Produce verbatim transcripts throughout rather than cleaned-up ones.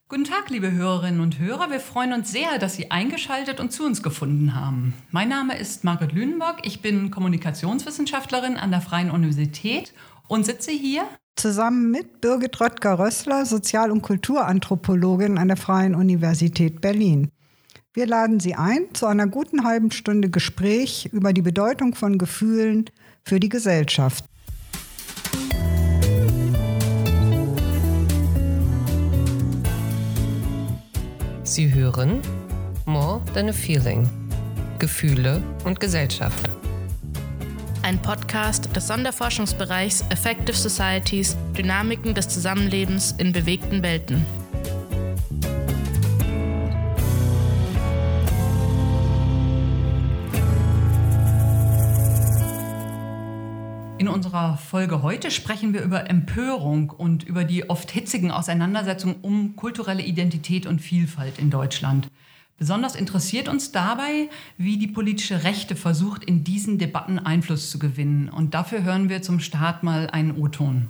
Guten Tag, liebe Hörerinnen und Hörer. Wir freuen uns sehr, dass Sie eingeschaltet und zu uns gefunden haben. Mein Name ist Margret Lünenbock. Ich bin Kommunikationswissenschaftlerin an der Freien Universität und sitze hier zusammen mit Birgit Röttger-Rössler, Sozial- und Kulturanthropologin an der Freien Universität Berlin. Wir laden Sie ein zu einer guten halben Stunde Gespräch über die Bedeutung von Gefühlen für die Gesellschaft. Sie hören More Than a Feeling – Gefühle und Gesellschaft. Ein Podcast des Sonderforschungsbereichs Affective Societies – Dynamiken des Zusammenlebens in bewegten Welten. In unserer Folge heute sprechen wir über Empörung und über die oft hitzigen Auseinandersetzungen um kulturelle Identität und Vielfalt in Deutschland. Besonders interessiert uns dabei, wie die politische Rechte versucht, in diesen Debatten Einfluss zu gewinnen. Und dafür hören wir zum Start mal einen O-Ton.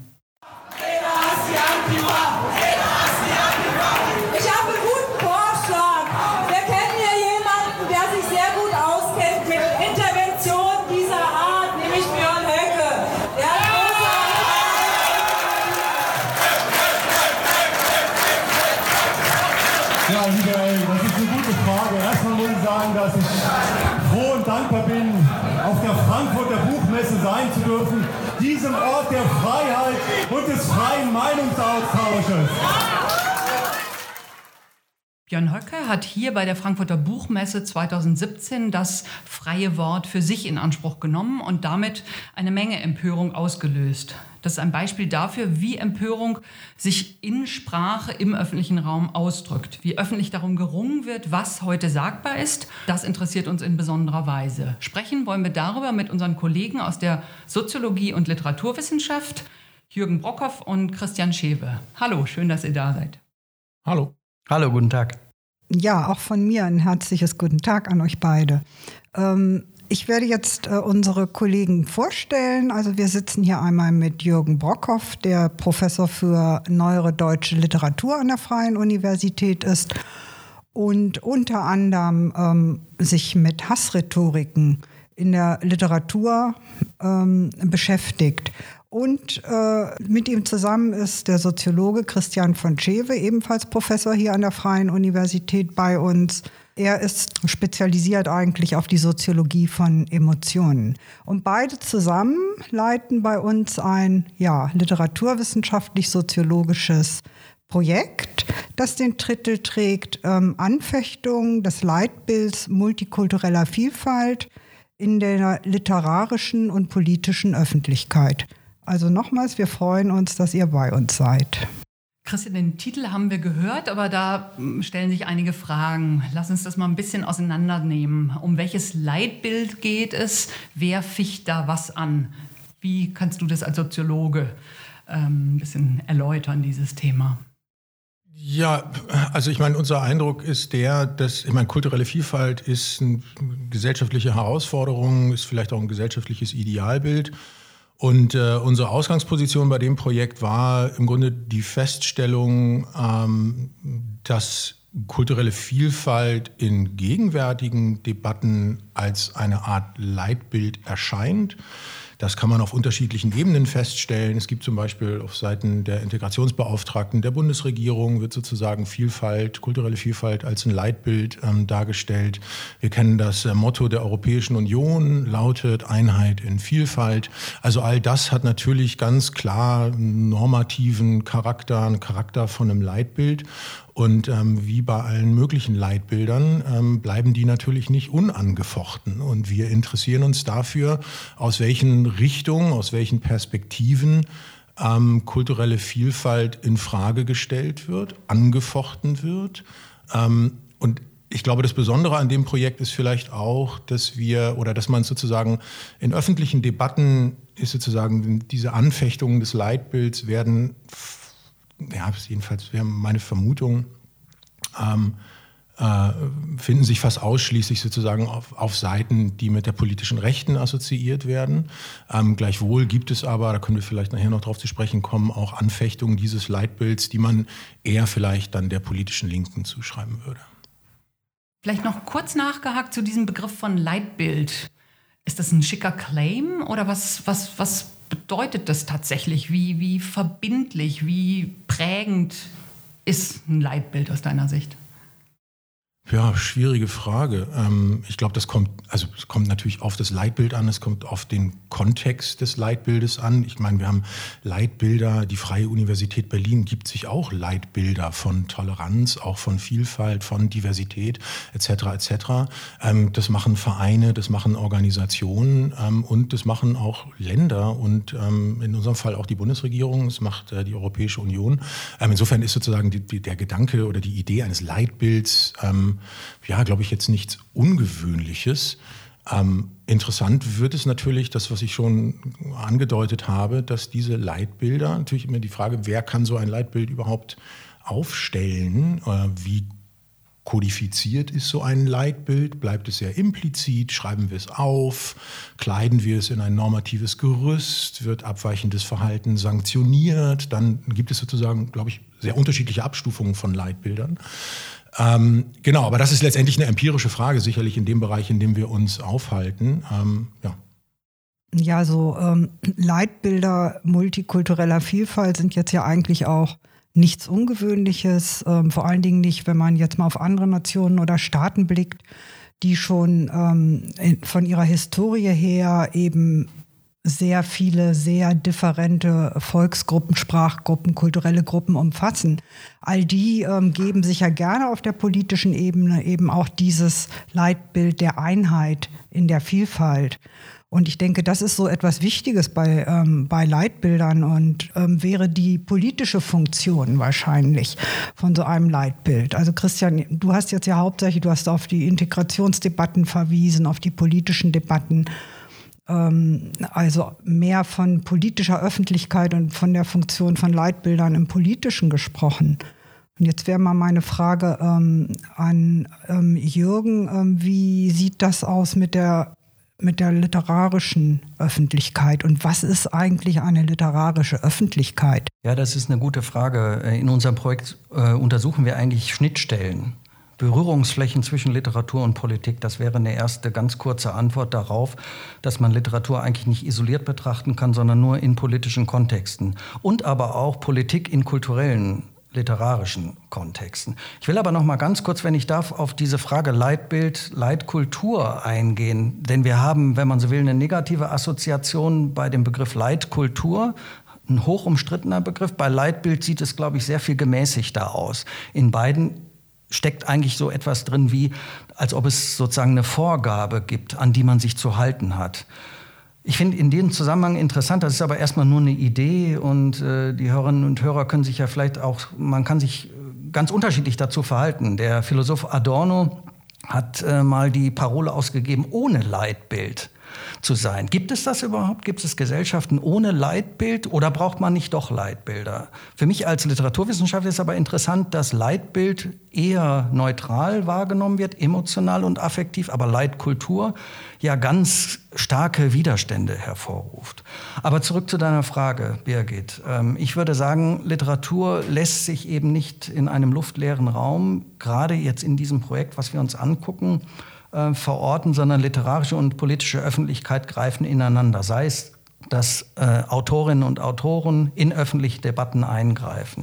Ich habe einen guten Vorschlag. Wir kennen hier jemanden, der sich sehr gut auskennt mit Intervention dieser Art, nämlich Björn Höcke. Der hat Ja, liebe Ellen, das ist eine gute Frage. Erstmal muss ich sagen, dass ich froh und dankbar bin, auf der Frankfurter Buchmesse sein zu dürfen, diesem Ort der Freiheit und des freien Meinungsaustausches. Björn Höcke hat hier bei der Frankfurter Buchmesse zweitausendsiebzehn das freie Wort für sich in Anspruch genommen und damit eine Menge Empörung ausgelöst. Das ist ein Beispiel dafür, wie Empörung sich in Sprache im öffentlichen Raum ausdrückt. Wie öffentlich darum gerungen wird, was heute sagbar ist, das interessiert uns in besonderer Weise. Sprechen wollen wir darüber mit unseren Kollegen aus der Soziologie und Literaturwissenschaft, Jürgen Brockhoff und Christian Schewe. Hallo, schön, dass ihr da seid. Hallo. Hallo, guten Tag. Ja, auch von mir ein herzliches Guten Tag an euch beide. Ähm, ich werde jetzt äh, unsere Kollegen vorstellen. Also wir sitzen hier einmal mit Jürgen Brockhoff, der Professor für neuere deutsche Literatur an der Freien Universität ist und unter anderem ähm, sich mit Hassrhetoriken in der Literatur ähm, beschäftigt. Und äh, mit ihm zusammen ist der Soziologe Christian von Schewe, ebenfalls Professor hier an der Freien Universität bei uns. Er ist spezialisiert eigentlich auf die Soziologie von Emotionen. Und beide zusammen leiten bei uns ein ja, literaturwissenschaftlich-soziologisches Projekt, das den Titel trägt ähm, Anfechtung des Leitbilds multikultureller Vielfalt in der literarischen und politischen Öffentlichkeit. Also nochmals, wir freuen uns, dass ihr bei uns seid. Christian, den Titel haben wir gehört, aber da stellen sich einige Fragen. Lass uns das mal ein bisschen auseinandernehmen. Um welches Leitbild geht es? Wer ficht da was an? Wie kannst du das als Soziologe ähm, ein bisschen erläutern, dieses Thema? Ja, also ich meine, unser Eindruck ist der, dass, ich meine, kulturelle Vielfalt ist eine gesellschaftliche Herausforderung, ist vielleicht auch ein gesellschaftliches Idealbild. Und äh, unsere Ausgangsposition bei dem Projekt war im Grunde die Feststellung, ähm, dass kulturelle Vielfalt in gegenwärtigen Debatten als eine Art Leitbild erscheint. Das kann man auf unterschiedlichen Ebenen feststellen. Es gibt zum Beispiel auf Seiten der Integrationsbeauftragten der Bundesregierung wird sozusagen Vielfalt, kulturelle Vielfalt als ein Leitbild ähm, dargestellt. Wir kennen das äh, Motto der Europäischen Union, lautet Einheit in Vielfalt. Also all das hat natürlich ganz klar einen normativen Charakter, einen Charakter von einem Leitbild. Und ähm, wie bei allen möglichen Leitbildern ähm, bleiben die natürlich nicht unangefochten. Und wir interessieren uns dafür, aus welchen Richtungen, aus welchen Perspektiven ähm, kulturelle Vielfalt in Frage gestellt wird, angefochten wird. Ähm, und ich glaube, das Besondere an dem Projekt ist vielleicht auch, dass wir oder dass man sozusagen in öffentlichen Debatten ist sozusagen diese Anfechtungen des Leitbilds werden, ja, jedenfalls wäre meine Vermutung, ähm, äh, finden sich fast ausschließlich sozusagen auf, auf Seiten, die mit der politischen Rechten assoziiert werden. Ähm, gleichwohl gibt es aber, da können wir vielleicht nachher noch drauf zu sprechen kommen, auch Anfechtungen dieses Leitbilds, die man eher vielleicht dann der politischen Linken zuschreiben würde. Vielleicht noch kurz nachgehakt zu diesem Begriff von Leitbild. Ist das ein schicker Claim oder was, was, was bedeutet das tatsächlich? Wie, wie verbindlich, wie prägend ist ein Leitbild aus deiner Sicht? Ja, schwierige Frage. Ich glaube, das kommt, also es kommt natürlich auf das Leitbild an, es kommt auf den Kontext des Leitbildes an. Ich meine, wir haben Leitbilder, die Freie Universität Berlin gibt sich auch Leitbilder von Toleranz, auch von Vielfalt, von Diversität et cetera et cetera. Das machen Vereine, das machen Organisationen und das machen auch Länder und in unserem Fall auch die Bundesregierung, das macht die Europäische Union. Insofern ist sozusagen die, die, der Gedanke oder die Idee eines Leitbilds ja, glaube ich, jetzt nichts Ungewöhnliches. Ähm, interessant wird es natürlich, das, was ich schon angedeutet habe, dass diese Leitbilder, natürlich immer die Frage, wer kann so ein Leitbild überhaupt aufstellen, äh, wie kodifiziert ist so ein Leitbild, bleibt es sehr implizit, schreiben wir es auf, kleiden wir es in ein normatives Gerüst, wird abweichendes Verhalten sanktioniert, dann gibt es sozusagen, glaube ich, sehr unterschiedliche Abstufungen von Leitbildern. Ähm, genau, aber das ist letztendlich eine empirische Frage, sicherlich in dem Bereich, in dem wir uns aufhalten. Ähm, ja. Ja, so ähm, Leitbilder multikultureller Vielfalt sind jetzt ja eigentlich auch nichts Ungewöhnliches, ähm, vor allen Dingen nicht, wenn man jetzt mal auf andere Nationen oder Staaten blickt, die schon ähm, in, von ihrer Historie her eben sehr viele, sehr differente Volksgruppen, Sprachgruppen, kulturelle Gruppen umfassen. All die ähm, geben sich ja gerne auf der politischen Ebene eben auch dieses Leitbild der Einheit in der Vielfalt. Und ich denke, das ist so etwas Wichtiges bei, ähm, bei Leitbildern und ähm, wäre die politische Funktion wahrscheinlich von so einem Leitbild. Also Christian, du hast jetzt ja hauptsächlich, du hast auf die Integrationsdebatten verwiesen, auf die politischen Debatten. Also mehr von politischer Öffentlichkeit und von der Funktion von Leitbildern im Politischen gesprochen. Und jetzt wäre mal meine Frage ähm, an ähm, Jürgen, ähm, wie sieht das aus mit der, mit der literarischen Öffentlichkeit und was ist eigentlich eine literarische Öffentlichkeit? Ja, das ist eine gute Frage. In unserem Projekt äh, untersuchen wir eigentlich Schnittstellen. Berührungsflächen zwischen Literatur und Politik, das wäre eine erste ganz kurze Antwort darauf, dass man Literatur eigentlich nicht isoliert betrachten kann, sondern nur in politischen Kontexten. Und aber auch Politik in kulturellen, literarischen Kontexten. Ich will aber noch mal ganz kurz, wenn ich darf, auf diese Frage Leitbild, Leitkultur eingehen. Denn wir haben, wenn man so will, eine negative Assoziation bei dem Begriff Leitkultur. Ein hoch umstrittener Begriff. Bei Leitbild sieht es, glaube ich, sehr viel gemäßigter aus. In beiden steckt eigentlich so etwas drin wie, als ob es sozusagen eine Vorgabe gibt, an die man sich zu halten hat. Ich finde in diesem Zusammenhang interessant, das ist aber erstmal nur eine Idee und äh, die Hörerinnen und Hörer können sich ja vielleicht auch, man kann sich ganz unterschiedlich dazu verhalten. Der Philosoph Adorno hat äh, mal die Parole ausgegeben, ohne Leitbild zu sein. Gibt es das überhaupt? Gibt es Gesellschaften ohne Leitbild oder braucht man nicht doch Leitbilder? Für mich als Literaturwissenschaftler ist aber interessant, dass Leitbild eher neutral wahrgenommen wird, emotional und affektiv, aber Leitkultur ja ganz starke Widerstände hervorruft. Aber zurück zu deiner Frage, Birgit. Ich würde sagen, Literatur lässt sich eben nicht in einem luftleeren Raum, gerade jetzt in diesem Projekt, was wir uns angucken, verorten, sondern literarische und politische Öffentlichkeit greifen ineinander. Sei es, dass äh, Autorinnen und Autoren in öffentliche Debatten eingreifen.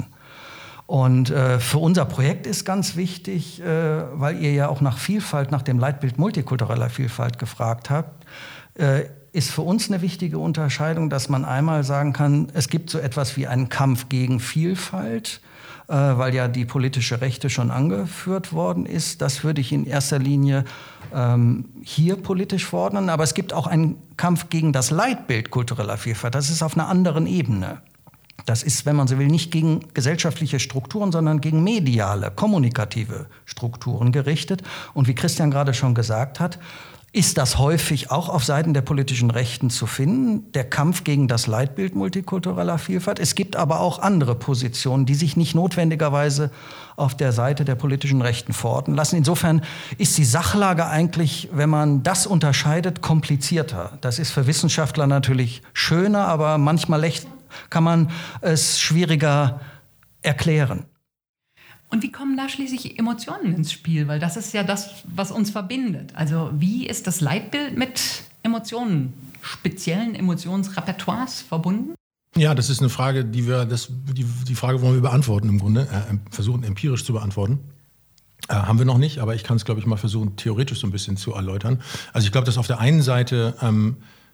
Und äh, für unser Projekt ist ganz wichtig, äh, weil ihr ja auch nach Vielfalt, nach dem Leitbild multikultureller Vielfalt gefragt habt, äh, ist für uns eine wichtige Unterscheidung, dass man einmal sagen kann, es gibt so etwas wie einen Kampf gegen Vielfalt, äh, weil ja die politische Rechte schon angeführt worden ist. Das würde ich in erster Linie ähm, hier politisch fordern. Aber es gibt auch einen Kampf gegen das Leitbild kultureller Vielfalt. Das ist auf einer anderen Ebene. Das ist, wenn man so will, nicht gegen gesellschaftliche Strukturen, sondern gegen mediale, kommunikative Strukturen gerichtet. Und wie Christian gerade schon gesagt hat, ist das häufig auch auf Seiten der politischen Rechten zu finden, der Kampf gegen das Leitbild multikultureller Vielfalt. Es gibt aber auch andere Positionen, die sich nicht notwendigerweise auf der Seite der politischen Rechten verorten lassen. Insofern ist die Sachlage eigentlich, wenn man das unterscheidet, komplizierter. Das ist für Wissenschaftler natürlich schöner, aber manchmal kann man es schwieriger erklären. Und wie kommen da schließlich Emotionen ins Spiel? Weil das ist ja das, was uns verbindet. Also wie ist das Leitbild mit Emotionen, speziellen Emotionsrepertoires verbunden? Ja, das ist eine Frage, die wir, das, die, die Frage wollen wir beantworten im Grunde, äh, versuchen empirisch zu beantworten. Äh, haben wir noch nicht, aber ich kann es, glaube ich, mal versuchen, theoretisch so ein bisschen zu erläutern. Also ich glaube, dass auf der einen Seite ähm,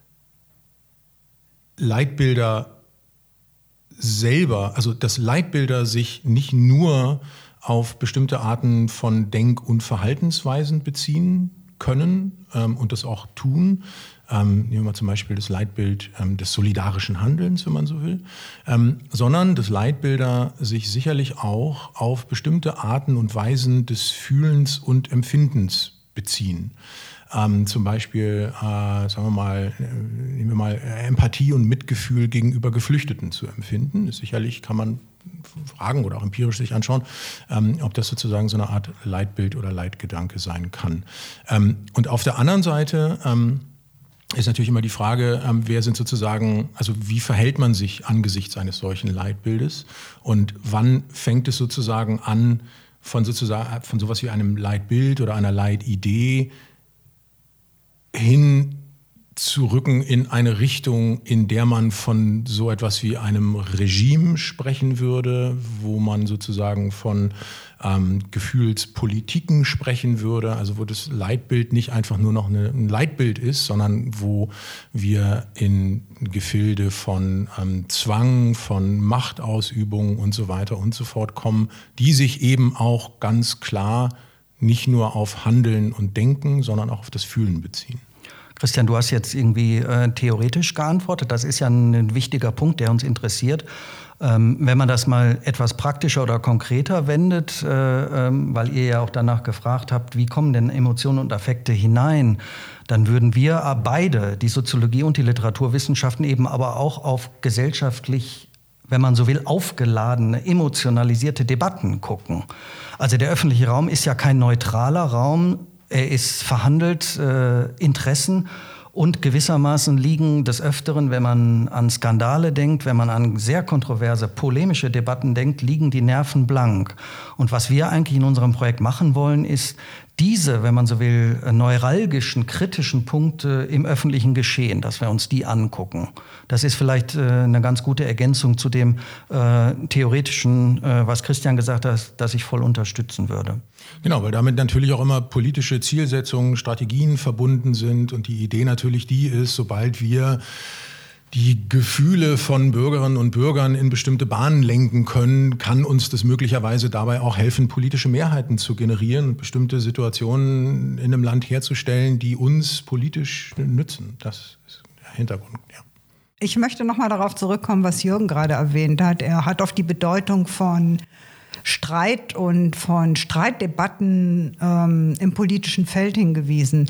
Leitbilder selber, also dass Leitbilder sich nicht nur auf bestimmte Arten von Denk- und Verhaltensweisen beziehen können ähm, und das auch tun. Ähm, nehmen wir mal zum Beispiel das Leitbild ähm, des solidarischen Handelns, wenn man so will, ähm, sondern dass Leitbilder sich sicherlich auch auf bestimmte Arten und Weisen des Fühlens und Empfindens beziehen. Ähm, zum Beispiel, äh, sagen wir mal, äh, nehmen wir mal Empathie und Mitgefühl gegenüber Geflüchteten zu empfinden. Ist sicherlich kann man fragen oder auch empirisch sich anschauen, ähm, ob das sozusagen so eine Art Leitbild oder Leitgedanke sein kann. Ähm, und auf der anderen Seite ähm, ist natürlich immer die Frage, ähm, wer sind sozusagen, also wie verhält man sich angesichts eines solchen Leitbildes und wann fängt es sozusagen an, von sozusagen von sowas wie einem Leitbild oder einer Leitidee hin zu rücken in eine Richtung, in der man von so etwas wie einem Regime sprechen würde, wo man sozusagen von ähm, Gefühlspolitiken sprechen würde, also wo das Leitbild nicht einfach nur noch eine, ein Leitbild ist, sondern wo wir in Gefilde von ähm, Zwang, von Machtausübung und so weiter und so fort kommen, die sich eben auch ganz klar nicht nur auf Handeln und Denken, sondern auch auf das Fühlen beziehen. Christian, du hast jetzt irgendwie äh, theoretisch geantwortet. Das ist ja ein wichtiger Punkt, der uns interessiert. Ähm, wenn man das mal etwas praktischer oder konkreter wendet, äh, ähm, weil ihr ja auch danach gefragt habt, wie kommen denn Emotionen und Affekte hinein, dann würden wir beide, die Soziologie und die Literaturwissenschaften, eben aber auch auf gesellschaftlich, wenn man so will, aufgeladene, emotionalisierte Debatten gucken. Also der öffentliche Raum ist ja kein neutraler Raum. Er ist verhandelt, äh, Interessen und gewissermaßen liegen des Öfteren, wenn man an Skandale denkt, wenn man an sehr kontroverse, polemische Debatten denkt, liegen die Nerven blank. Und was wir eigentlich in unserem Projekt machen wollen, ist diese, wenn man so will, neuralgischen, kritischen Punkte im öffentlichen Geschehen, dass wir uns die angucken. Das ist vielleicht äh, eine ganz gute Ergänzung zu dem äh, theoretischen, äh, was Christian gesagt hat, das ich voll unterstützen würde. Genau, weil damit natürlich auch immer politische Zielsetzungen, Strategien verbunden sind und die Idee natürlich die ist, sobald wir die Gefühle von Bürgerinnen und Bürgern in bestimmte Bahnen lenken können, kann uns das möglicherweise dabei auch helfen, politische Mehrheiten zu generieren und bestimmte Situationen in einem Land herzustellen, die uns politisch nützen. Das ist der Hintergrund, ja. Ich möchte noch mal darauf zurückkommen, was Jürgen gerade erwähnt hat. Er hat auf die Bedeutung von Streit und von Streitdebatten ähm, im politischen Feld hingewiesen.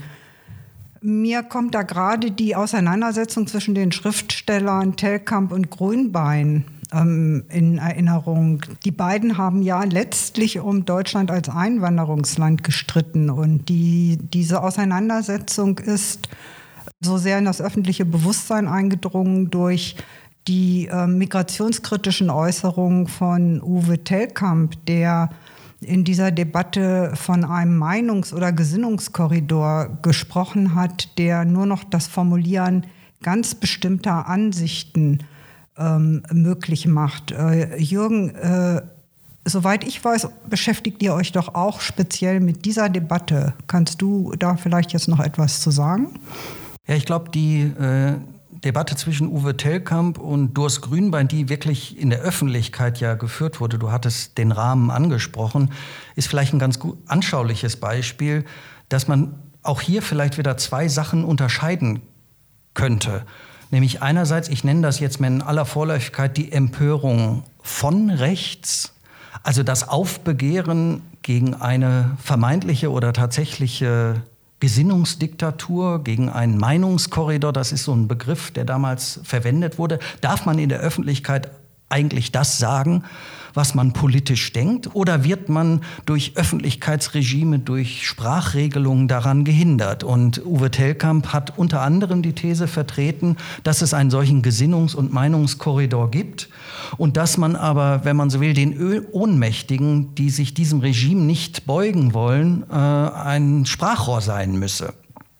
Mir kommt da gerade die Auseinandersetzung zwischen den Schriftstellern Telkamp und Grünbein ähm, in Erinnerung. Die beiden haben ja letztlich um Deutschland als Einwanderungsland gestritten. Und die, diese Auseinandersetzung ist so sehr in das öffentliche Bewusstsein eingedrungen durch die äh, migrationskritischen Äußerungen von Uwe Telkamp, der in dieser Debatte von einem Meinungs- oder Gesinnungskorridor gesprochen hat, der nur noch das Formulieren ganz bestimmter Ansichten ähm, möglich macht. Äh, Jürgen, äh, soweit ich weiß, beschäftigt ihr euch doch auch speziell mit dieser Debatte. Kannst du da vielleicht jetzt noch etwas zu sagen? Ja, ich glaube, die äh Debatte zwischen Uwe Telkamp und Durst Grünbein, die wirklich in der Öffentlichkeit ja geführt wurde, du hattest den Rahmen angesprochen, ist vielleicht ein ganz gut anschauliches Beispiel, dass man auch hier vielleicht wieder zwei Sachen unterscheiden könnte. Nämlich einerseits, ich nenne das jetzt mal in aller Vorläufigkeit, die Empörung von rechts, also das Aufbegehren gegen eine vermeintliche oder tatsächliche Gesinnungsdiktatur, gegen einen Meinungskorridor, das ist so ein Begriff, der damals verwendet wurde. Darf man in der Öffentlichkeit eigentlich das sagen, was man politisch denkt, oder wird man durch Öffentlichkeitsregime, durch Sprachregelungen daran gehindert? Und Uwe Tellkamp hat unter anderem die These vertreten, dass es einen solchen Gesinnungs- und Meinungskorridor gibt und dass man aber, wenn man so will, den Ohnmächtigen, die sich diesem Regime nicht beugen wollen, äh, ein Sprachrohr sein müsse.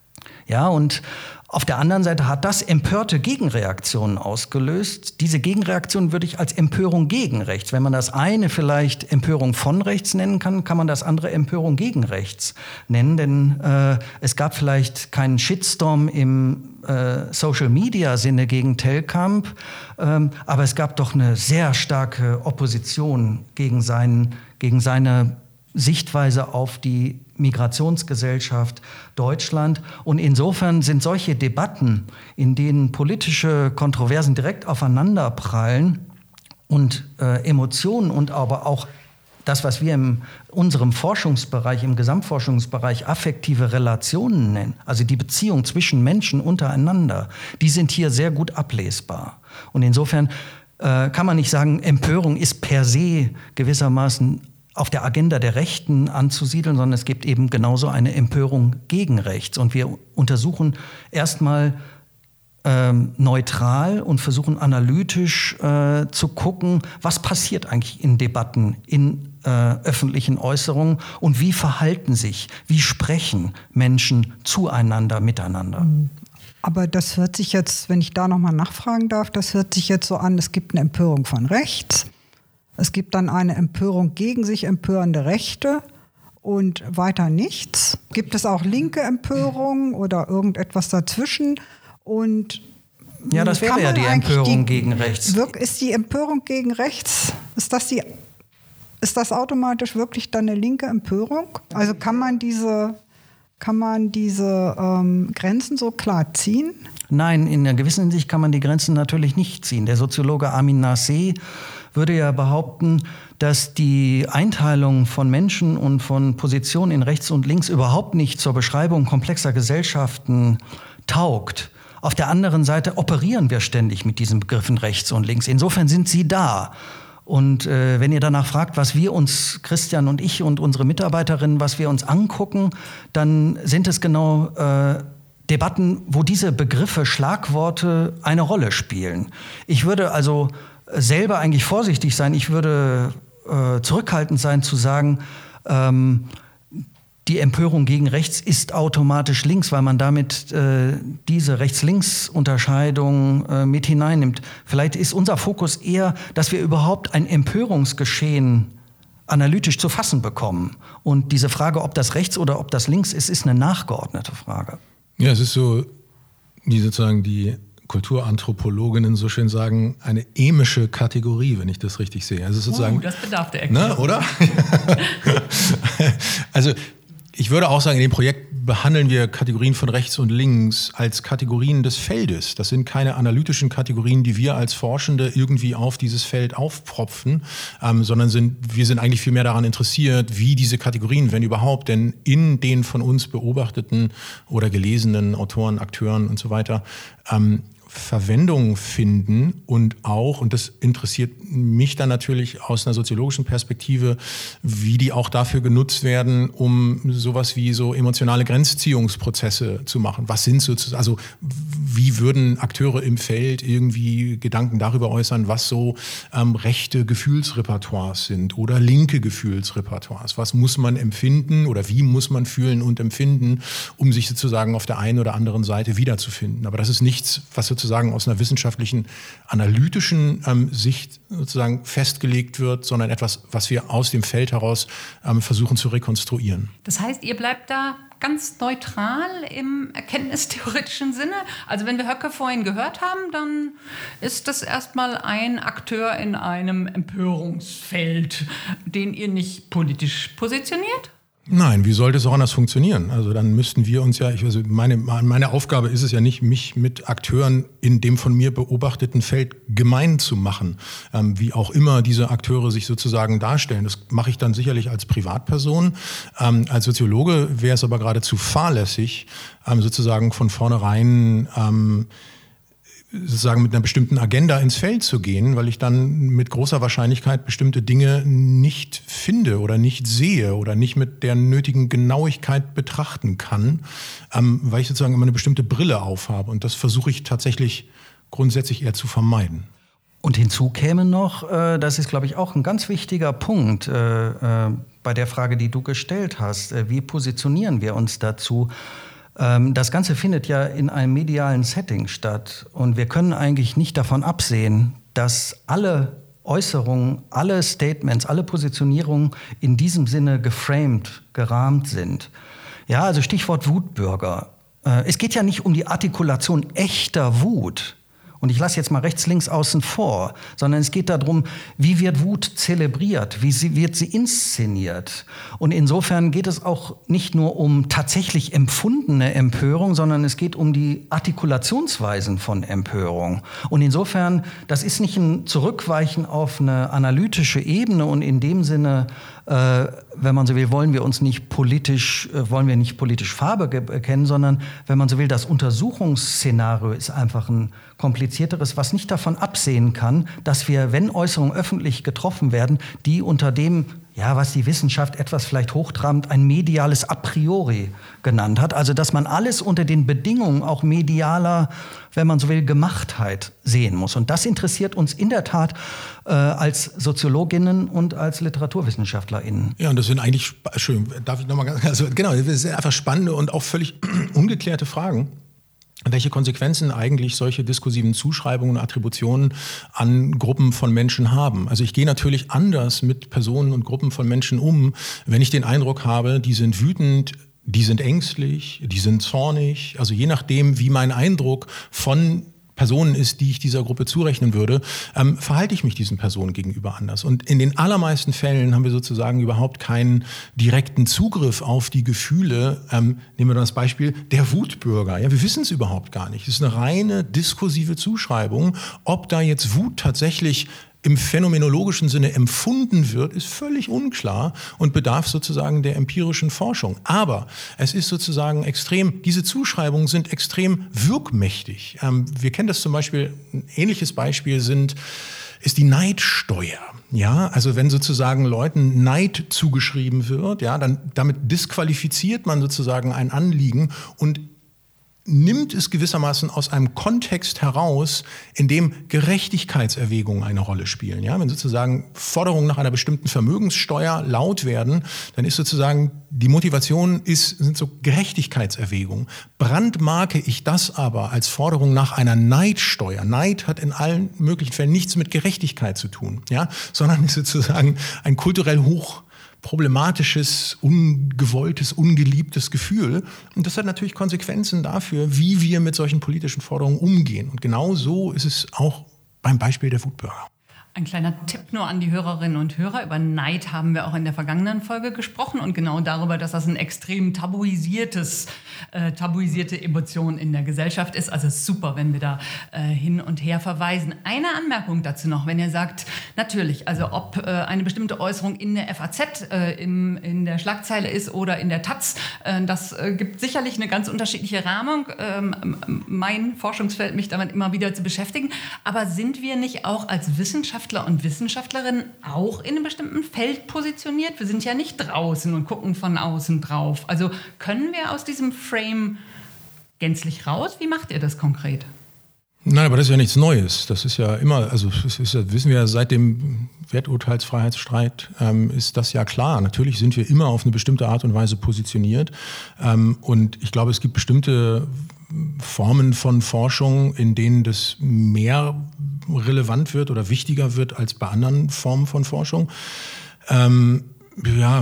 Ja, und auf der anderen Seite hat das empörte Gegenreaktionen ausgelöst. Diese Gegenreaktion würde ich als Empörung gegen rechts. Wenn man das eine vielleicht Empörung von rechts nennen kann, kann man das andere Empörung gegen rechts nennen. Denn äh, es gab vielleicht keinen Shitstorm im äh, Social-Media-Sinne gegen Tellkamp, ähm, aber es gab doch eine sehr starke Opposition gegen, seinen, gegen seine Sichtweise auf die Migrationsgesellschaft Deutschland. Und insofern sind solche Debatten, in denen politische Kontroversen direkt aufeinanderprallen und äh, Emotionen und aber auch das, was wir in unserem Forschungsbereich, im Gesamtforschungsbereich affektive Relationen nennen, also die Beziehung zwischen Menschen untereinander, die sind hier sehr gut ablesbar. Und insofern äh, kann man nicht sagen, Empörung ist per se gewissermaßen auf der Agenda der Rechten anzusiedeln, sondern es gibt eben genauso eine Empörung gegen rechts. Und wir untersuchen erstmal ähm, neutral und versuchen analytisch äh, zu gucken, was passiert eigentlich in Debatten, in äh, öffentlichen Äußerungen und wie verhalten sich, wie sprechen Menschen zueinander, miteinander. Aber das hört sich jetzt, wenn ich da nochmal nachfragen darf, das hört sich jetzt so an, es gibt eine Empörung von rechts. Es gibt dann eine Empörung gegen sich empörende Rechte und weiter nichts. Gibt es auch linke Empörung oder irgendetwas dazwischen? Und ja, das wäre ja die Empörung die, gegen rechts. Ist die Empörung gegen rechts, ist das, die, ist das automatisch wirklich dann eine linke Empörung? Also kann man diese, kann man diese ähm, Grenzen so klar ziehen? Nein, in einer gewissen Hinsicht kann man die Grenzen natürlich nicht ziehen. Der Soziologe Amin Nasseh würde ja behaupten, dass die Einteilung von Menschen und von Positionen in rechts und links überhaupt nicht zur Beschreibung komplexer Gesellschaften taugt. Auf der anderen Seite operieren wir ständig mit diesen Begriffen rechts und links. Insofern sind sie da. Und äh, wenn ihr danach fragt, was wir uns, Christian und ich und unsere Mitarbeiterinnen, was wir uns angucken, dann sind es genau äh, Debatten, wo diese Begriffe, Schlagworte eine Rolle spielen. Ich würde also selber eigentlich vorsichtig sein. Ich würde äh, zurückhaltend sein zu sagen, ähm, die Empörung gegen rechts ist automatisch links, weil man damit äh, diese Rechts-Links-Unterscheidung äh, mit hineinnimmt. Vielleicht ist unser Fokus eher, dass wir überhaupt ein Empörungsgeschehen analytisch zu fassen bekommen. Und diese Frage, ob das rechts oder ob das links ist, ist eine nachgeordnete Frage. Ja, es ist so, wie sozusagen die Kulturanthropologinnen so schön sagen, eine emische Kategorie, wenn ich das richtig sehe. Also sozusagen, uh, das bedarf der Erklärung. Ne, oder? Also ich würde auch sagen, in dem Projekt behandeln wir Kategorien von rechts und links als Kategorien des Feldes. Das sind keine analytischen Kategorien, die wir als Forschende irgendwie auf dieses Feld aufpropfen, ähm, sondern sind, wir sind eigentlich viel mehr daran interessiert, wie diese Kategorien, wenn überhaupt, denn in den von uns beobachteten oder gelesenen Autoren, Akteuren und so weiter, ähm, Verwendung finden und auch, und das interessiert mich dann natürlich aus einer soziologischen Perspektive, wie die auch dafür genutzt werden, um sowas wie so emotionale Grenzziehungsprozesse zu machen. Was sind sozusagen, also wie würden Akteure im Feld irgendwie Gedanken darüber äußern, was so ähm, rechte Gefühlsrepertoires sind oder linke Gefühlsrepertoires? Was muss man empfinden oder wie muss man fühlen und empfinden, um sich sozusagen auf der einen oder anderen Seite wiederzufinden? Aber das ist nichts, was sozusagen aus einer wissenschaftlichen, analytischen ähm, Sicht sozusagen festgelegt wird, sondern etwas, was wir aus dem Feld heraus ähm, versuchen zu rekonstruieren. Das heißt, ihr bleibt da ganz neutral im erkenntnistheoretischen Sinne? Also wenn wir Höcke vorhin gehört haben, dann ist das erstmal ein Akteur in einem Empörungsfeld, den ihr nicht politisch positioniert? Nein, wie sollte es auch anders funktionieren? Also dann müssten wir uns ja, ich, also meine, meine Aufgabe ist es ja nicht, mich mit Akteuren in dem von mir beobachteten Feld gemein zu machen, ähm, wie auch immer diese Akteure sich sozusagen darstellen. Das mache ich dann sicherlich als Privatperson. Ähm, als Soziologe wäre es aber geradezu fahrlässig, ähm, sozusagen von vornherein ähm, sozusagen mit einer bestimmten Agenda ins Feld zu gehen, weil ich dann mit großer Wahrscheinlichkeit bestimmte Dinge nicht finde oder nicht sehe oder nicht mit der nötigen Genauigkeit betrachten kann, ähm, weil ich sozusagen immer eine bestimmte Brille aufhabe. Und das versuche ich tatsächlich grundsätzlich eher zu vermeiden. Und hinzu käme noch, äh, das ist, glaube ich, auch ein ganz wichtiger Punkt äh, äh, bei der Frage, die du gestellt hast. Äh, wie positionieren wir uns dazu? Das Ganze findet ja in einem medialen Setting statt und wir können eigentlich nicht davon absehen, dass alle Äußerungen, alle Statements, alle Positionierungen in diesem Sinne geframed, gerahmt sind. Ja, also Stichwort Wutbürger. Es geht ja nicht um die Artikulation echter Wut. Und ich lasse jetzt mal rechts, links außen vor, sondern es geht darum, wie wird Wut zelebriert, wie sie, wird sie inszeniert. Und insofern geht es auch nicht nur um tatsächlich empfundene Empörung, sondern es geht um die Artikulationsweisen von Empörung. Und insofern, das ist nicht ein Zurückweichen auf eine analytische Ebene und in dem Sinne, äh, wenn man so will, wollen wir uns nicht politisch, äh, wollen wir nicht politisch Farbe bekennen, sondern wenn man so will, das Untersuchungsszenario ist einfach ein komplizierteres, was nicht davon absehen kann, dass wir, wenn Äußerungen öffentlich getroffen werden, die unter dem, ja, was die Wissenschaft etwas vielleicht hochtrabend ein mediales A priori genannt hat, also dass man alles unter den Bedingungen auch medialer, wenn man so will, Gemachtheit sehen muss. Und das interessiert uns in der Tat äh, als Soziologinnen und als LiteraturwissenschaftlerInnen. Ja, und das sind eigentlich, Entschuldigung, darf ich nochmal ganz, also genau, das sind einfach spannende und auch völlig ungeklärte Fragen. Welche Konsequenzen eigentlich solche diskursiven Zuschreibungen und Attributionen an Gruppen von Menschen haben. Also ich gehe natürlich anders mit Personen und Gruppen von Menschen um, wenn ich den Eindruck habe, die sind wütend, die sind ängstlich, die sind zornig. Also je nachdem, wie mein Eindruck von Personen ist, die ich dieser Gruppe zurechnen würde, ähm, verhalte ich mich diesen Personen gegenüber anders. Und in den allermeisten Fällen haben wir sozusagen überhaupt keinen direkten Zugriff auf die Gefühle. Ähm, nehmen wir das Beispiel der Wutbürger. Ja, wir wissen es überhaupt gar nicht. Es ist eine reine diskursive Zuschreibung. Ob da jetzt Wut tatsächlich im phänomenologischen Sinne empfunden wird, ist völlig unklar und bedarf sozusagen der empirischen Forschung. Aber es ist sozusagen extrem, diese Zuschreibungen sind extrem wirkmächtig. Ähm, wir kennen das zum Beispiel, ein ähnliches Beispiel sind, ist die Neidsteuer. Ja, also wenn sozusagen Leuten Neid zugeschrieben wird, ja, dann damit disqualifiziert man sozusagen ein Anliegen und nimmt es gewissermaßen aus einem Kontext heraus, in dem Gerechtigkeitserwägungen eine Rolle spielen. Ja, wenn sozusagen Forderungen nach einer bestimmten Vermögenssteuer laut werden, dann ist sozusagen die Motivation ist, sind so Gerechtigkeitserwägungen. Brandmarke ich das aber als Forderung nach einer Neidsteuer. Neid hat in allen möglichen Fällen nichts mit Gerechtigkeit zu tun, ja, sondern ist sozusagen ein kulturell hoch problematisches, ungewolltes, ungeliebtes Gefühl. Und das hat natürlich Konsequenzen dafür, wie wir mit solchen politischen Forderungen umgehen. Und genau so ist es auch beim Beispiel der Wutbürger. Ein kleiner Tipp nur an die Hörerinnen und Hörer. Über Neid haben wir auch in der vergangenen Folge gesprochen und genau darüber, dass das ein extrem tabuisiertes, äh, tabuisierte Emotion in der Gesellschaft ist. Also es ist super, wenn wir da äh, hin und her verweisen. Eine Anmerkung dazu noch, wenn ihr sagt, natürlich, also ob äh, eine bestimmte Äußerung in der F A Z, äh, im, in der Schlagzeile ist oder in der Taz, äh, das äh, gibt sicherlich eine ganz unterschiedliche Rahmung. Ähm, mein Forschungsfeld, mich damit immer wieder zu beschäftigen. Aber sind wir nicht auch als Wissenschaftler und Wissenschaftlerinnen auch in einem bestimmten Feld positioniert? Wir sind ja nicht draußen und gucken von außen drauf. Also können wir aus diesem Frame gänzlich raus? Wie macht ihr das konkret? Nein, aber das ist ja nichts Neues. Das ist ja immer, also das ist, das wissen wir ja seit dem Werturteilsfreiheitsstreit, ähm, ist das ja klar. Natürlich sind wir immer auf eine bestimmte Art und Weise positioniert. Ähm, und ich glaube, es gibt bestimmte Formen von Forschung, in denen das mehr relevant wird oder wichtiger wird als bei anderen Formen von Forschung. Ähm, ja,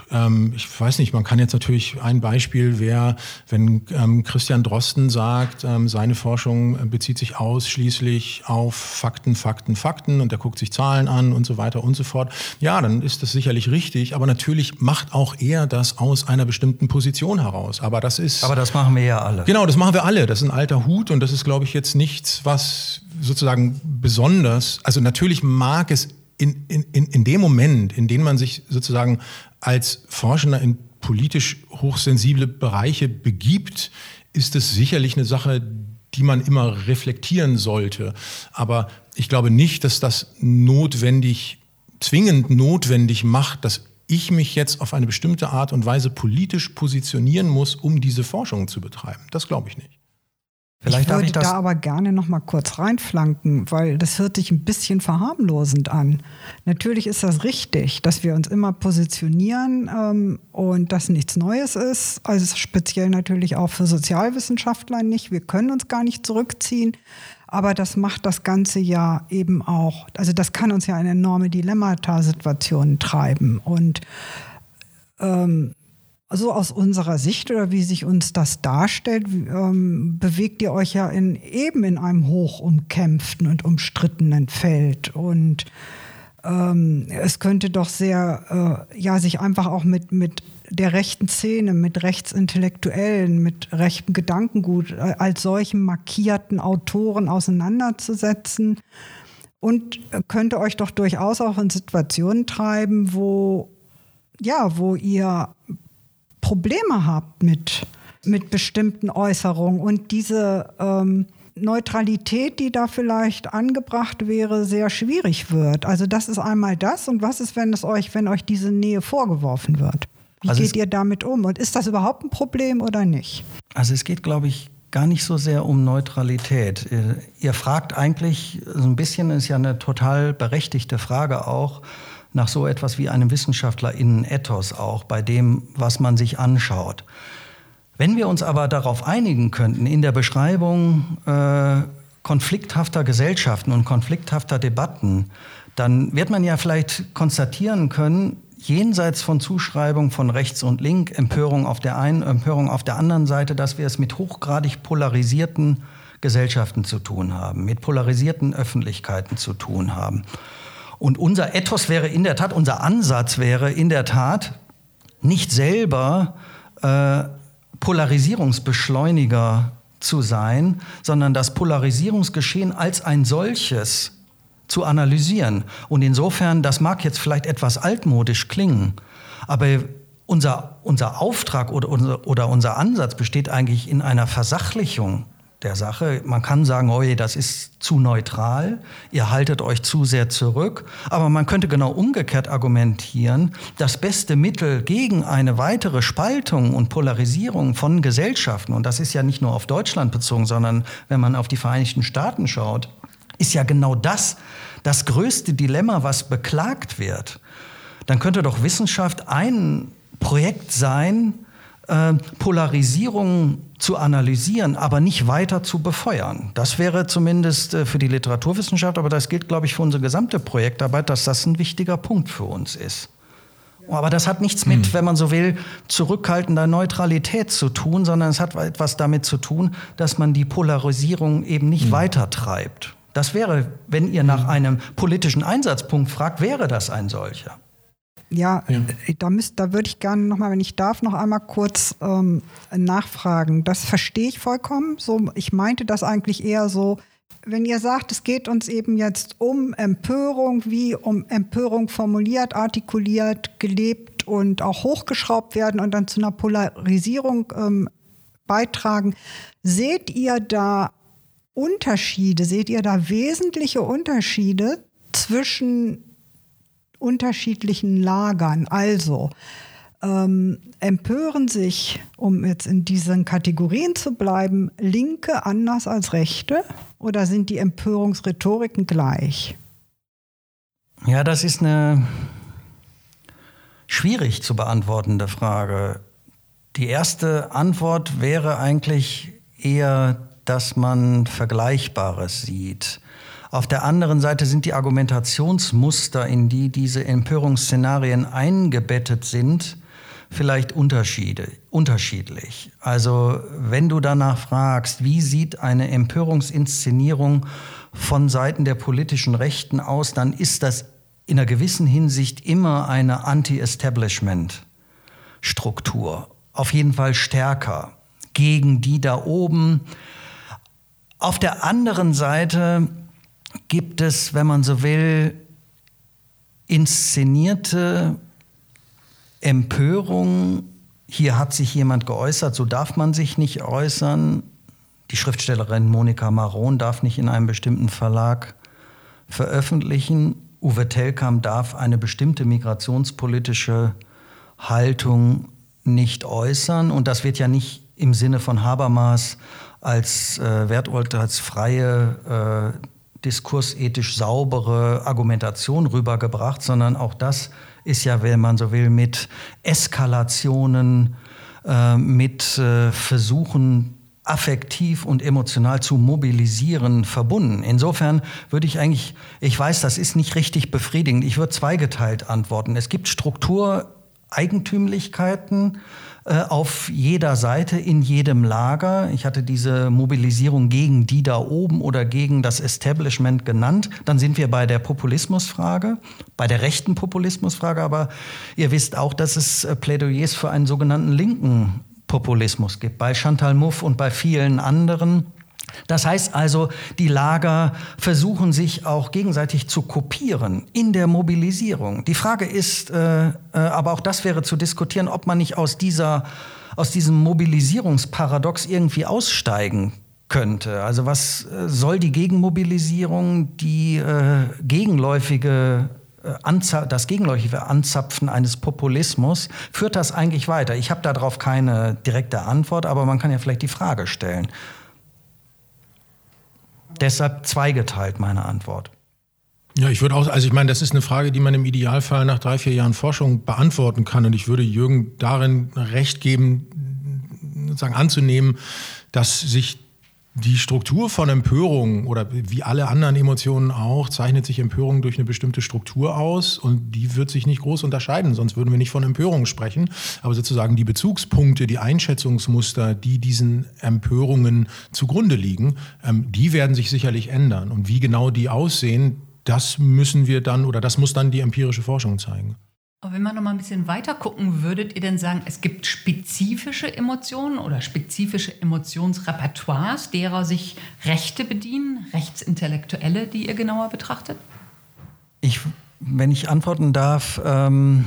ähm, ich weiß nicht, man kann jetzt natürlich, ein Beispiel wäre, wenn ähm, Christian Drosten sagt, ähm, seine Forschung bezieht sich ausschließlich auf Fakten, Fakten, Fakten und er guckt sich Zahlen an und so weiter und so fort. Ja, dann ist das sicherlich richtig, aber natürlich macht auch er das aus einer bestimmten Position heraus. Aber das ist... Aber das machen wir ja alle. Genau, das machen wir alle. Das ist ein alter Hut und das ist, glaube ich, jetzt nichts, was sozusagen besonders... Also natürlich mag es in, in, in dem Moment, in dem man sich sozusagen als Forschender in politisch hochsensible Bereiche begibt, ist es sicherlich eine Sache, die man immer reflektieren sollte. Aber ich glaube nicht, dass das notwendig, zwingend notwendig macht, dass ich mich jetzt auf eine bestimmte Art und Weise politisch positionieren muss, um diese Forschung zu betreiben. Das glaube ich nicht. Vielleicht ich würde ich das da aber gerne noch mal kurz reinflanken, weil das hört sich ein bisschen verharmlosend an. Natürlich ist das richtig, dass wir uns immer positionieren ähm, und das nichts Neues ist. Also speziell natürlich auch für Sozialwissenschaftler nicht. Wir können uns gar nicht zurückziehen. Aber das macht das Ganze ja eben auch, also das kann uns ja in enorme Dilemmata-Situationen treiben. Und ähm, also aus unserer Sicht oder wie sich uns das darstellt, ähm, bewegt ihr euch ja in, eben in einem hoch umkämpften und umstrittenen Feld. Und ähm, es könnte doch sehr, äh, ja, sich einfach auch mit, mit der rechten Szene, mit Rechtsintellektuellen, mit rechtem Gedankengut äh, als solchen markierten Autoren auseinanderzusetzen. Und könnte euch doch durchaus auch in Situationen treiben, wo, ja, wo ihr Probleme habt mit, mit bestimmten Äußerungen und diese ähm, Neutralität, die da vielleicht angebracht wäre, sehr schwierig wird. Also das ist einmal das. Und was ist, wenn es euch, wenn euch diese Nähe vorgeworfen wird? Wie also geht ihr damit um? Und ist das überhaupt ein Problem oder nicht? Also es geht, glaube ich, gar nicht so sehr um Neutralität. Ihr fragt eigentlich so ein bisschen, ist ja eine total berechtigte Frage auch, nach so etwas wie einem WissenschaftlerInnen-Ethos auch, bei dem, was man sich anschaut. Wenn wir uns aber darauf einigen könnten, in der Beschreibung äh, konflikthafter Gesellschaften und konflikthafter Debatten, dann wird man ja vielleicht konstatieren können, jenseits von Zuschreibung von rechts und links, Empörung auf der einen, Empörung auf der anderen Seite, dass wir es mit hochgradig polarisierten Gesellschaften zu tun haben, mit polarisierten Öffentlichkeiten zu tun haben. Und unser Ethos wäre in der Tat, unser Ansatz wäre in der Tat, nicht selber äh, Polarisierungsbeschleuniger zu sein, sondern das Polarisierungsgeschehen als ein solches zu analysieren. Und insofern, das mag jetzt vielleicht etwas altmodisch klingen, aber unser, unser Auftrag oder unser, oder unser Ansatz besteht eigentlich in einer Versachlichung der Sache. Man kann sagen, oh je, das ist zu neutral, ihr haltet euch zu sehr zurück. Aber man könnte genau umgekehrt argumentieren, das beste Mittel gegen eine weitere Spaltung und Polarisierung von Gesellschaften, und das ist ja nicht nur auf Deutschland bezogen, sondern wenn man auf die Vereinigten Staaten schaut, ist ja genau das, das größte Dilemma, was beklagt wird. Dann könnte doch Wissenschaft ein Projekt sein, äh, Polarisierung zu analysieren, aber nicht weiter zu befeuern. Das wäre zumindest äh, für die Literaturwissenschaft, aber das gilt, glaube ich, für unsere gesamte Projektarbeit, dass das ein wichtiger Punkt für uns ist. Aber das hat nichts mit, wenn man so will, zurückhaltender Neutralität zu tun, sondern es hat etwas damit zu tun, dass man die Polarisierung eben nicht mhm. weiter treibt. Das wäre, wenn ihr nach einem politischen Einsatzpunkt fragt, wäre das ein solcher. Ja, ja. da, müsst, da würde ich gerne noch mal, wenn ich darf, noch einmal kurz ähm, nachfragen. Das verstehe ich vollkommen. So, ich meinte das eigentlich eher so, wenn ihr sagt, es geht uns eben jetzt um Empörung, wie um Empörung formuliert, artikuliert, gelebt und auch hochgeschraubt werden und dann zu einer Polarisierung ähm, beitragen. Seht ihr da Unterschiede, seht ihr da wesentliche Unterschiede zwischen unterschiedlichen Lagern? Also ähm, empören sich, um jetzt in diesen Kategorien zu bleiben, Linke anders als Rechte oder sind die Empörungsrhetoriken gleich? Ja, das ist eine schwierig zu beantwortende Frage. Die erste Antwort wäre eigentlich eher, dass man Vergleichbares sieht. Auf der anderen Seite sind die Argumentationsmuster, in die diese Empörungsszenarien eingebettet sind, vielleicht Unterschiede, unterschiedlich. Also wenn du danach fragst, wie sieht eine Empörungsinszenierung von Seiten der politischen Rechten aus, dann ist das in einer gewissen Hinsicht immer eine Anti-Establishment-Struktur. Auf jeden Fall stärker gegen die da oben. Auf der anderen Seite gibt es, wenn man so will, inszenierte Empörung. Hier hat sich jemand geäußert, so darf man sich nicht äußern. Die Schriftstellerin Monika Maron darf nicht in einem bestimmten Verlag veröffentlichen. Uwe Telkamp darf eine bestimmte migrationspolitische Haltung nicht äußern. Und das wird ja nicht im Sinne von Habermas als äh, werturteilsfreie, äh, diskursethisch saubere Argumentation rübergebracht, sondern auch das ist ja, wenn man so will, mit Eskalationen, äh, mit äh, Versuchen, affektiv und emotional zu mobilisieren, verbunden. Insofern würde ich eigentlich, ich weiß, das ist nicht richtig befriedigend, ich würde zweigeteilt antworten. Es gibt Struktureigentümlichkeiten äh, auf jeder Seite, in jedem Lager. Ich hatte diese Mobilisierung gegen die da oben oder gegen das Establishment genannt. Dann sind wir bei der Populismusfrage, bei der rechten Populismusfrage. Aber ihr wisst auch, dass es äh, Plädoyers für einen sogenannten linken Populismus gibt, bei Chantal Mouffe und bei vielen anderen. Das heißt also, die Lager versuchen sich auch gegenseitig zu kopieren in der Mobilisierung. Die Frage ist, äh, äh, aber auch das wäre zu diskutieren, ob man nicht aus dieser, aus diesem Mobilisierungsparadox irgendwie aussteigen könnte. Also was äh, soll die Gegenmobilisierung, die äh, gegenläufige das gegenläufige Anzapfen eines Populismus, führt das eigentlich weiter? Ich habe darauf keine direkte Antwort, aber man kann ja vielleicht die Frage stellen. Deshalb zweigeteilt meine Antwort. Ja, ich würde auch, also ich meine, das ist eine Frage, die man im Idealfall nach drei, vier Jahren Forschung beantworten kann. Und ich würde Jürgen darin recht geben, sozusagen anzunehmen, dass sich die Struktur von Empörung oder wie alle anderen Emotionen auch, zeichnet sich Empörung durch eine bestimmte Struktur aus und die wird sich nicht groß unterscheiden, sonst würden wir nicht von Empörung sprechen. Aber sozusagen die Bezugspunkte, die Einschätzungsmuster, die diesen Empörungen zugrunde liegen, ähm, die werden sich sicherlich ändern. Und wie genau die aussehen, das müssen wir dann oder das muss dann die empirische Forschung zeigen. Aber wenn wir noch mal ein bisschen weiter gucken, würdet ihr denn sagen, es gibt spezifische Emotionen oder spezifische Emotionsrepertoires, derer sich Rechte bedienen, Rechtsintellektuelle, die ihr genauer betrachtet? Ich, wenn ich antworten darf, ähm,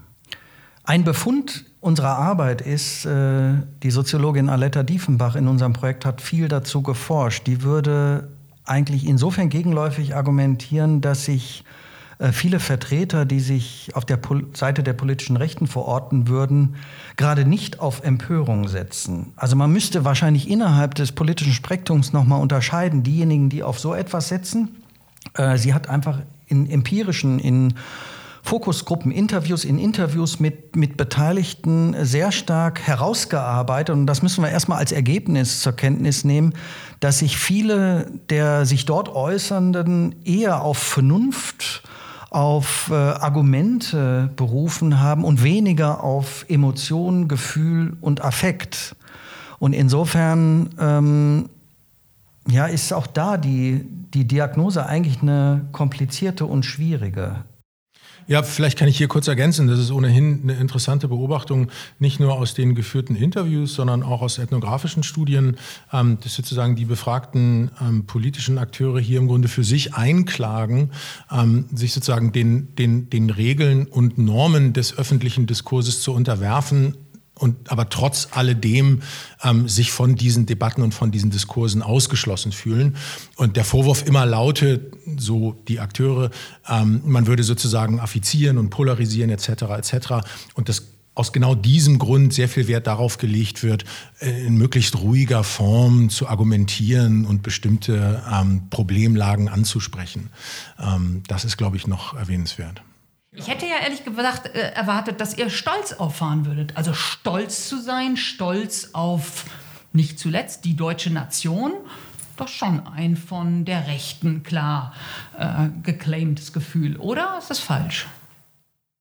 ein Befund unserer Arbeit ist, äh, die Soziologin Aletta Diefenbach in unserem Projekt hat viel dazu geforscht. Die würde eigentlich insofern gegenläufig argumentieren, dass sich viele Vertreter, die sich auf der Seite der politischen Rechten verorten würden, gerade nicht auf Empörung setzen. Also man müsste wahrscheinlich innerhalb des politischen Spektrums noch mal unterscheiden, diejenigen, die auf so etwas setzen. Äh, sie hat einfach in empirischen, in Fokusgruppen, Interviews, in Interviews mit, mit Beteiligten sehr stark herausgearbeitet. Und das müssen wir erstmal als Ergebnis zur Kenntnis nehmen, dass sich viele der sich dort Äußernden eher auf Vernunft, auf äh, Argumente berufen haben und weniger auf Emotionen, Gefühl und Affekt. Und insofern ähm, ja, ist auch da die, die Diagnose eigentlich eine komplizierte und schwierige. Ja, vielleicht kann ich hier kurz ergänzen. Das ist ohnehin eine interessante Beobachtung, nicht nur aus den geführten Interviews, sondern auch aus ethnografischen Studien, ähm, dass sozusagen die befragten ähm, politischen Akteure hier im Grunde für sich einklagen, ähm, sich sozusagen den, den, den Regeln und Normen des öffentlichen Diskurses zu unterwerfen, und aber trotz alledem ähm, sich von diesen Debatten und von diesen Diskursen ausgeschlossen fühlen. Und der Vorwurf immer lautet, so die Akteure, ähm, man würde sozusagen affizieren und polarisieren et cetera et cetera. Und dass aus genau diesem Grund sehr viel Wert darauf gelegt wird, in möglichst ruhiger Form zu argumentieren und bestimmte ähm, Problemlagen anzusprechen. Ähm, das ist, glaube ich, noch erwähnenswert. Ich hätte ja ehrlich gesagt äh, erwartet, dass ihr stolz auffahren würdet. Also stolz zu sein, stolz auf nicht zuletzt die deutsche Nation. Doch schon ein von der Rechten klar äh, geclaimtes Gefühl. Oder ist das falsch?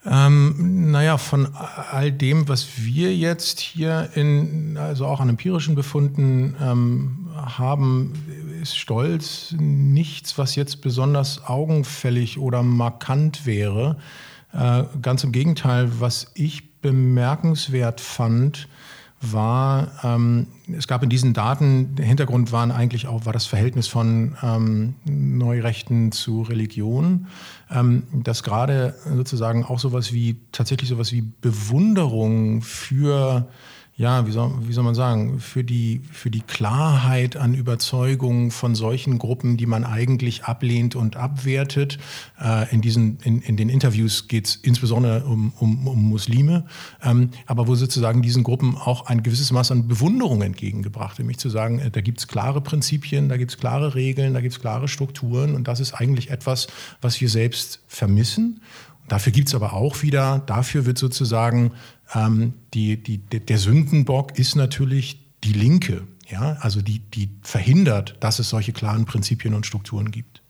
Ähm, naja, von all dem, was wir jetzt hier in, also auch an empirischen Befunden ähm, haben, ist Stolz nichts, was jetzt besonders augenfällig oder markant wäre. Äh, ganz im Gegenteil, was ich bemerkenswert fand, war, ähm, es gab in diesen Daten, der Hintergrund waren eigentlich auch, war das Verhältnis von ähm, Neurechten zu Religion, ähm, dass gerade sozusagen auch sowas wie, tatsächlich sowas wie Bewunderung für, ja, wie soll, wie soll man sagen, für die, für die Klarheit an Überzeugungen von solchen Gruppen, die man eigentlich ablehnt und abwertet. Äh, in, diesen, in, in den Interviews geht es insbesondere um, um, um Muslime, ähm, aber wo sozusagen diesen Gruppen auch ein gewisses Maß an Bewunderung entgegengebracht, nämlich zu sagen, äh, da gibt es klare Prinzipien, da gibt es klare Regeln, da gibt es klare Strukturen und das ist eigentlich etwas, was wir selbst vermissen. Dafür gibt es aber auch wieder, dafür wird sozusagen ähm, die, die, der Sündenbock ist natürlich die Linke, ja? Also die, die verhindert, dass es solche klaren Prinzipien und Strukturen gibt.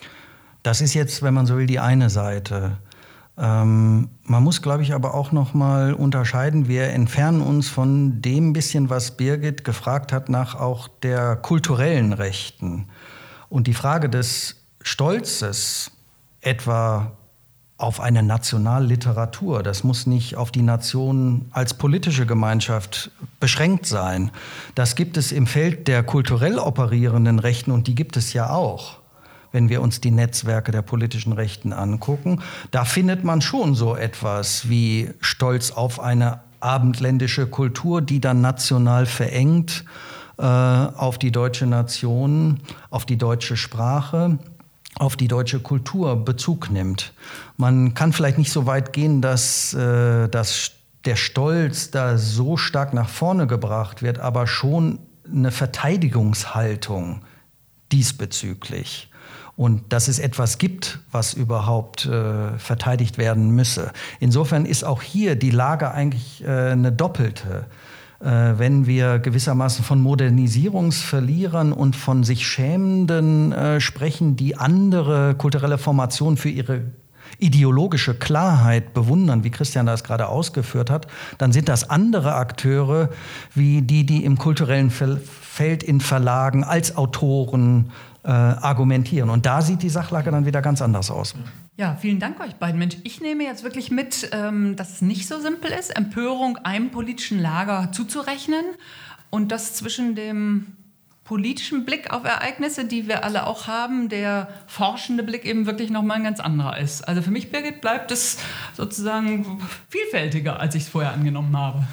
Das ist jetzt, wenn man so will, die eine Seite. Ähm, man muss, glaube ich, aber auch noch mal unterscheiden. Wir entfernen uns von dem bisschen, was Birgit gefragt hat, nach auch der kulturellen Rechten. Und die Frage des Stolzes, etwa auf eine Nationalliteratur. Das muss nicht auf die Nation als politische Gemeinschaft beschränkt sein. Das gibt es im Feld der kulturell operierenden Rechten und die gibt es ja auch, wenn wir uns die Netzwerke der politischen Rechten angucken. Da findet man schon so etwas wie Stolz auf eine abendländische Kultur, die dann national verengt äh, auf die deutsche Nation, auf die deutsche Sprache, auf die deutsche Kultur Bezug nimmt. Man kann vielleicht nicht so weit gehen, dass, äh, dass der Stolz da so stark nach vorne gebracht wird, aber schon eine Verteidigungshaltung diesbezüglich. Und dass es etwas gibt, was überhaupt äh, verteidigt werden müsse. Insofern ist auch hier die Lage eigentlich äh, eine doppelte. Wenn wir gewissermaßen von Modernisierungsverlierern und von sich Schämenden äh, sprechen, die andere kulturelle Formationen für ihre ideologische Klarheit bewundern, wie Christian das gerade ausgeführt hat, dann sind das andere Akteure wie die, die im kulturellen Feld in Verlagen als Autoren äh, argumentieren. Und da sieht die Sachlage dann wieder ganz anders aus. Ja, vielen Dank euch beiden. Mensch, ich nehme jetzt wirklich mit, ähm, dass es nicht so simpel ist, Empörung einem politischen Lager zuzurechnen und dass zwischen dem politischen Blick auf Ereignisse, die wir alle auch haben, der forschende Blick eben wirklich nochmal ein ganz anderer ist. Also für mich, Birgit, bleibt es sozusagen vielfältiger, als ich es vorher angenommen habe.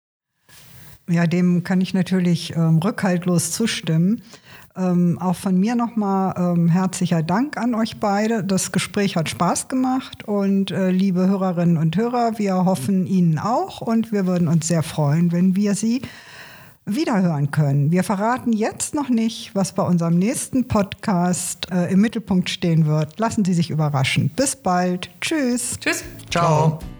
Ja, dem kann ich natürlich ähm, rückhaltlos zustimmen. Ähm, auch von mir nochmal ähm, herzlicher Dank an euch beide. Das Gespräch hat Spaß gemacht und äh, liebe Hörerinnen und Hörer, wir hoffen Ihnen auch und wir würden uns sehr freuen, wenn wir Sie wiederhören können. Wir verraten jetzt noch nicht, was bei unserem nächsten Podcast äh, im Mittelpunkt stehen wird. Lassen Sie sich überraschen. Bis bald. Tschüss. Tschüss. Ciao. Ciao.